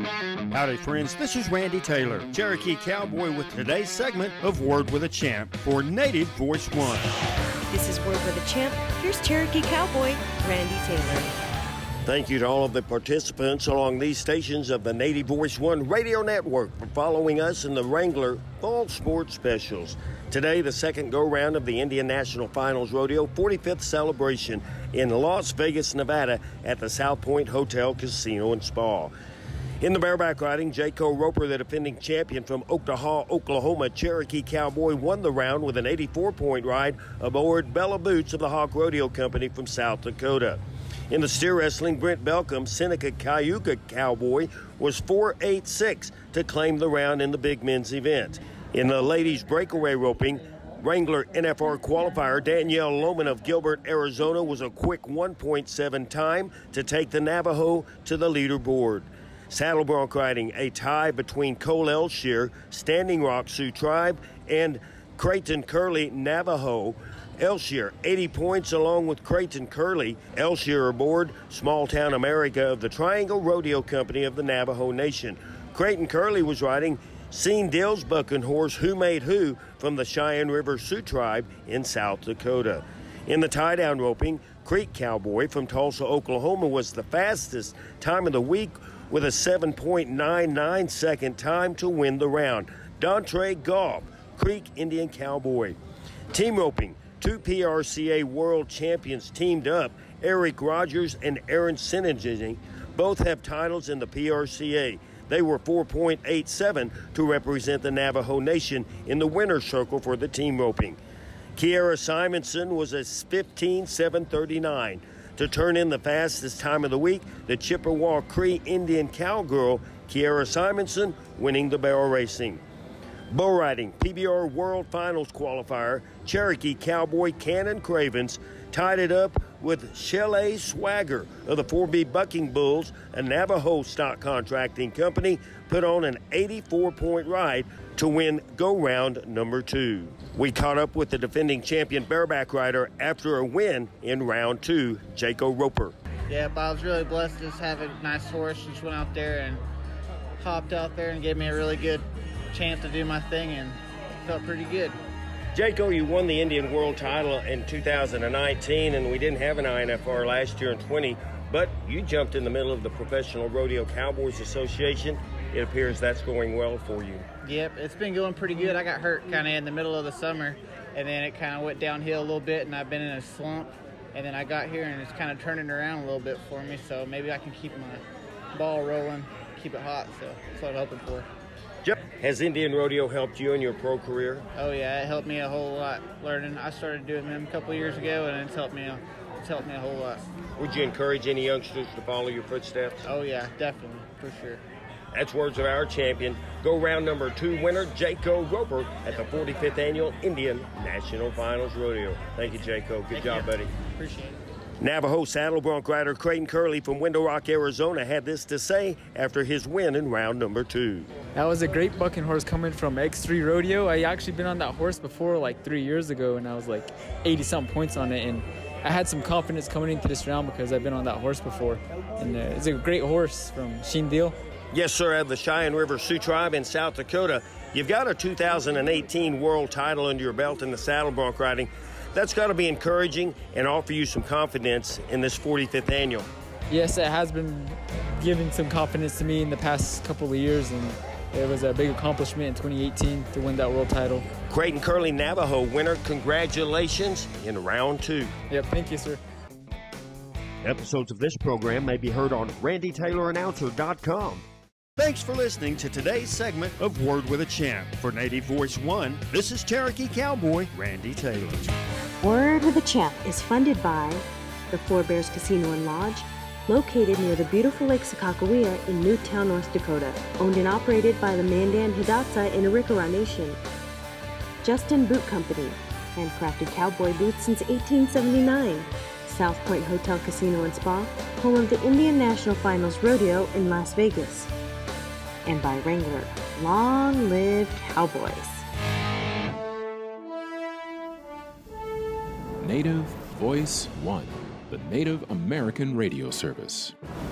Howdy, friends. This is Randy Taylor, Cherokee Cowboy, with today's segment of Word with a Champ for Native Voice One. This is Word with a Champ. Here's Cherokee Cowboy, Randy Taylor. Thank you to all of the participants along these stations of the Native Voice One radio network for following us in the Wrangler Fall Sports Specials. Today, the second go-round of the Indian National Finals Rodeo 45th celebration in Las Vegas, Nevada at the South Point Hotel, Casino, and Spa. In the bareback riding, Jaco Roper, the defending champion from Oklahoma, Oklahoma, Cherokee Cowboy, won the round with an 84-point ride aboard Bella Boots of the Hawk Rodeo Company from South Dakota. In the steer wrestling, Brent Belcom, Seneca Cayuga Cowboy, was 4-8-6 to claim the round in the big men's event. In the ladies' breakaway roping, Wrangler NFR qualifier Danielle Lohman of Gilbert, Arizona, was a quick 1.7 time to take the Navajo to the leaderboard. Saddle bronc riding, a tie between Cole Elshier, Standing Rock Sioux Tribe, and Creighton Curley Navajo. Elshier, 80 points along with Creighton Curley. Elshier aboard Small Town America of the Triangle Rodeo Company of the Navajo Nation. Creighton Curley was riding Scene Dill's bucking horse Who Made Who from the Cheyenne River Sioux Tribe in South Dakota. In the tie-down roping, Creek Cowboy from Tulsa, Oklahoma was the fastest time of the week with a 7.99 second time to win the round. Dontre Goff, Creek Indian Cowboy. Team roping, two PRCA world champions teamed up, Eric Rogers and Aaron Sinigini. Both have titles in the PRCA. They were 4.87 to represent the Navajo Nation in the winner's circle for the team roping. Kiara Simonson was a 15.739. To turn in the fastest time of the week, the Chippewa Cree Indian Cowgirl, Kiara Simonson, winning the barrel racing. Bull riding, PBR World Finals qualifier, Cherokee Cowboy Cannon Cravens tied it up with Shelley Swagger of the 4B Bucking Bulls, a Navajo stock contracting company, put on an 84-point ride to win go-round number 2. We caught up with the defending champion bareback rider after a win in round 2, Jaco Roper. Yep, I was really blessed to just have a nice horse. Just went out there and hopped out there and gave me a really good chance to do my thing, and felt pretty good. Jaco, you won the Indian World title in 2019, and we didn't have an INFR last year in 20, but you jumped in the middle of the Professional Rodeo Cowboys Association. It appears that's going well for you. Yep, it's been going pretty good. I got hurt kind of in the middle of the summer, and then it kind of went downhill a little bit, and I've been in a slump, and then I got here, and it's kind of turning around a little bit for me, so maybe I can keep my ball rolling, keep it hot, so that's what I'm hoping for. Has Indian Rodeo helped you in your pro career? Oh yeah, it helped me a whole lot learning. I started doing them a couple years ago, and it's helped me a whole lot. Would you encourage any youngsters to follow your footsteps? Oh yeah, definitely, for sure. That's words of our champion, go-round number 2 winner, Jaco Roper, at the 45th Annual Indian National Finals Rodeo. Thank you, Jaco. Good job, buddy. Appreciate it. Navajo saddle bronc rider Creighton Curley from Window Rock, Arizona, had this to say after his win in round number 2. That was a great bucking horse coming from X3 Rodeo. I actually been on that horse before, like 3 years ago, and I was like 80-something points on it. And I had some confidence coming into this round because I've been on that horse before. And it's a great horse from Sheen Deal. Yes, sir, out of the Cheyenne River Sioux Tribe in South Dakota. You've got a 2018 world title under your belt in the saddle bronc riding. That's got to be encouraging and offer you some confidence in this 45th annual. Yes, it has been giving some confidence to me in the past couple of years, and it was a big accomplishment in 2018 to win that world title. Creighton Curley Navajo winner, congratulations in round 2. Yep, thank you, sir. Episodes of this program may be heard on RandyTaylorAnnouncer.com. Thanks for listening to today's segment of Word with a Champ. For Native Voice One, this is Cherokee Cowboy Randy Taylor. Word with a Champ is funded by the Four Bears Casino and Lodge, located near the beautiful Lake Sakakawea in Newtown, North Dakota. Owned and operated by the Mandan Hidatsa in Arikara Nation. Justin Boot Company, handcrafted cowboy boots since 1879. South Point Hotel Casino and Spa, home of the Indian National Finals Rodeo in Las Vegas. And by Wrangler, long live Cowboys. Native Voice One, the Native American radio service.